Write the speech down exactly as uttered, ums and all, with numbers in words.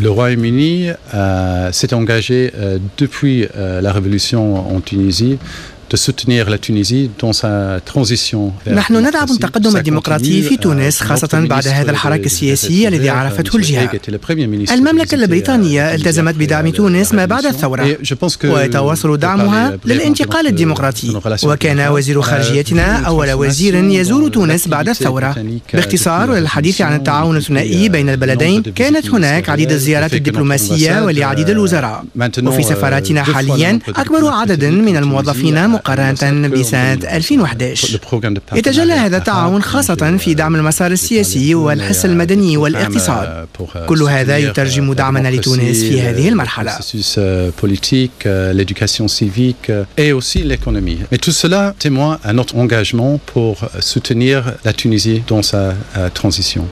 Le Royaume-Uni euh, s'est engagé euh, depuis euh, la révolution en Tunisie de soutenir la Tunisie dans sa transition. نحن ندعم التقدم الديمقراطي في تونس خاصة بعد هذا الحراك السياسي الذي عرفته الجهة. المملكة البريطانية التزمت بدعم تونس ما بعد الثورة ويتواصل دعمها للانتقال الديمقراطي، وكان وزير خارجيتنا أول وزير يزور تونس بعد الثورة. باختصار وللحديث عن التعاون الثنائي بين البلدين، كانت هناك عديد الزيارات الدبلوماسية ولعديد الوزراء، وفي سفاراتنا حاليا أكبر عدد من الموظفين مقارنة بسنة ألفين وأحد عشر. يتجلى هذا التعاون خاصة في دعم المسار السياسي والحس المدني والاقتصاد. كل هذا يترجم دعمنا لتونس في هذه المرحلة. politique, l'éducation civique et aussi l'économie. Mais tout cela témoigne à notre engagement pour soutenir la Tunisie dans sa transition.